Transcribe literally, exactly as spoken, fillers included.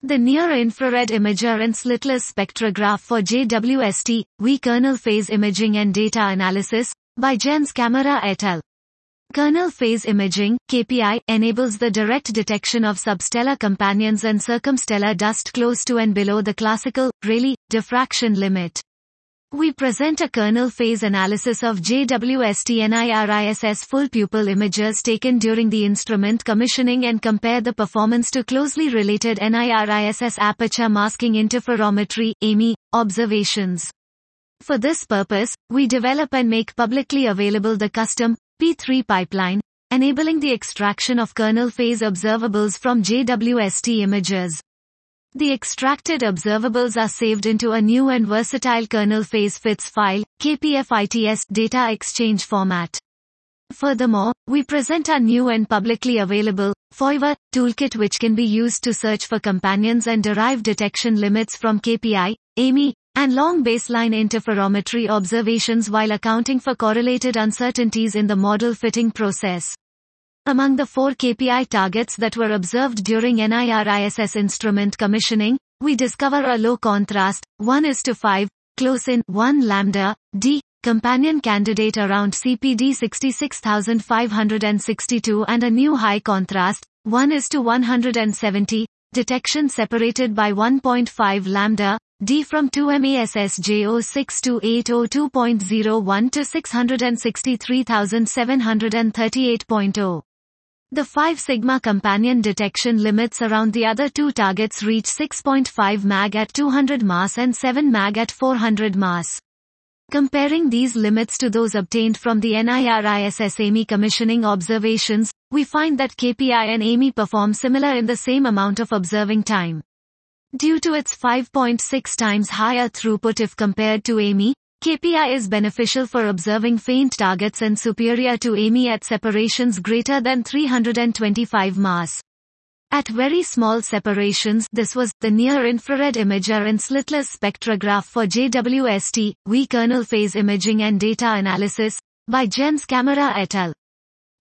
The Near-Infrared Imager and Slitless Spectrograph for J W S T, W I Kernel Phase Imaging and Data Analysis, by Jens Camara et al. Kernel phase imaging, K P I, enables the direct detection of substellar companions and circumstellar dust close to and below the classical, Rayleigh, diffraction limit. We present a kernel phase analysis of J W S T NIRISS full pupil imagers taken during the instrument commissioning and compare the performance to closely related NIRISS aperture masking interferometry (A M I) observations. For this purpose, we develop and make publicly available the custom P three pipeline, enabling the extraction of kernel phase observables from J W S T imagers. The extracted observables are saved into a new and versatile kernel phase fits file, K P F I T S data exchange format. Furthermore, we present our new and publicly available Foiver toolkit, which can be used to search for companions and derive detection limits from K P I, A M I, and long baseline interferometry observations while accounting for correlated uncertainties in the model fitting process. Among the four K P I targets that were observed during NIRISS instrument commissioning, we discover a low contrast, one is to five, close-in, one lambda, D, companion candidate around C P D sixty-six thousand five hundred sixty-two, and a new high contrast, one is to one hundred seventy, detection separated by one point five lambda, D from two MASS J zero six two eight zero two point zero one to six hundred sixty-three thousand seven hundred thirty-eight point zero. The five sigma companion detection limits around the other two targets reach six point five mag at two hundred mas and seven mag at four hundred mas. Comparing these limits to those obtained from the NIRISS A M I commissioning observations, we find that K P I and A M I perform similar in the same amount of observing time. Due to its five point six times higher throughput if compared to A M I, K P I is beneficial for observing faint targets and superior to A M I at separations greater than three hundred twenty-five mas. At very small separations, this was the Near-Infrared Imager and Slitless Spectrograph for J W S T, W I Kernel Phase Imaging and Data Analysis, by Jens Camara et al.